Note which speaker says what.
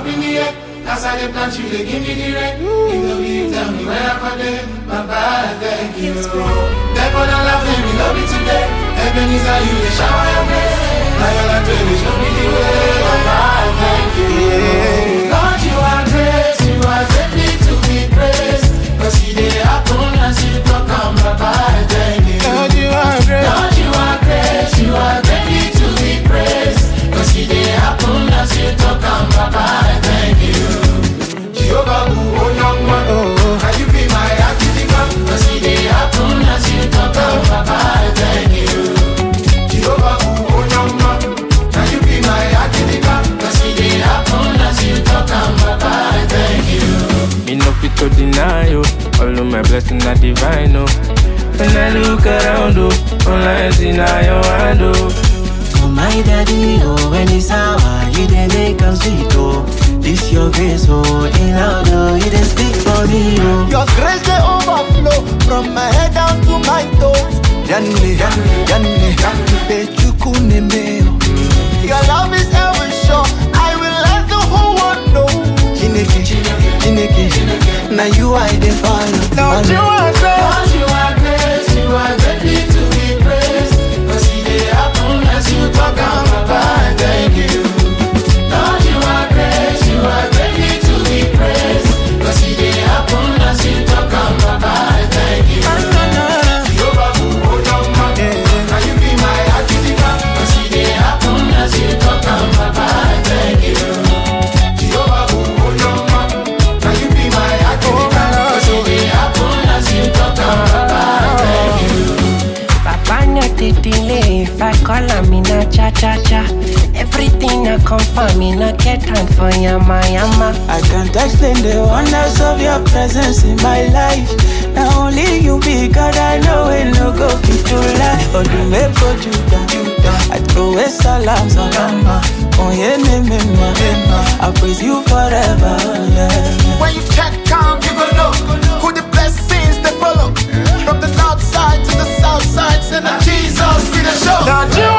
Speaker 1: up in the air. As I dey plant you, they give me the rain. You know you tell me where I for them. Baba, thank you. Therefore, don't love me, love me today. Heaven is how you, they shower your grace. Now you're like, baby, show me the way. Baba, thank you. Lord, you are grace, you are greatly to be praised. Cause you dey happen as you talk on, Baba, thank you.
Speaker 2: Lord, you are great.
Speaker 1: Lord, you are grace, you are greatly to be praised. Cause you dey happen as you talk on, Baba, thank you. Jehovah, oh young man, can you be my activity? Cause you dey happen as you talk on, Baba, thank you. Jehovah, oh young man, can you be my activity? Cause you dey happen as you talk on, Baba, thank you.
Speaker 2: Me no fit to deny you. All of my blessings are divine, oh. When I look around, oh, all I see now your hand, oh.
Speaker 3: Oh my daddy, oh, when it's sour, you dey make am sweet, oh. This your grace, oh, in loud, oh, you dey speak for me, oh.
Speaker 4: Your grace dey overflow from my head down to my toes. Yanni, Pechukune meo. Your love is ever sure. I will let the whole world know. Chineke, now you I dey follow.
Speaker 1: Lord, you are great. Lord, you are grace, you are greatly to be praised. Cause you dey happen as you talk on, Baba, thank you. Lord, you are grace, you are greatly to be praised. Cause you dey happen as you talk on, Baba, thank you. Jehovah, oh young man, can you be my activity? Cause you dey happen as you talk on, Baba, thank you. Jehovah, oh young man, can you be my activity? Cause you dey happen as you talk on, Baba, thank you.
Speaker 5: Papa no dey delay. If I call him, me no cha-cha-cha. Everything I come for me, no get time for yama.
Speaker 3: I can't explain the wonders of your presence in my life. Now only you be God, I know it no go fit to lie. But you may put you down, I throw a salam. Oh yeah, I praise you forever, yeah.
Speaker 4: When you check on, you gon' know who the blessings they follow. From the north side to the south side, send a Jesus with a show.
Speaker 1: Lord, you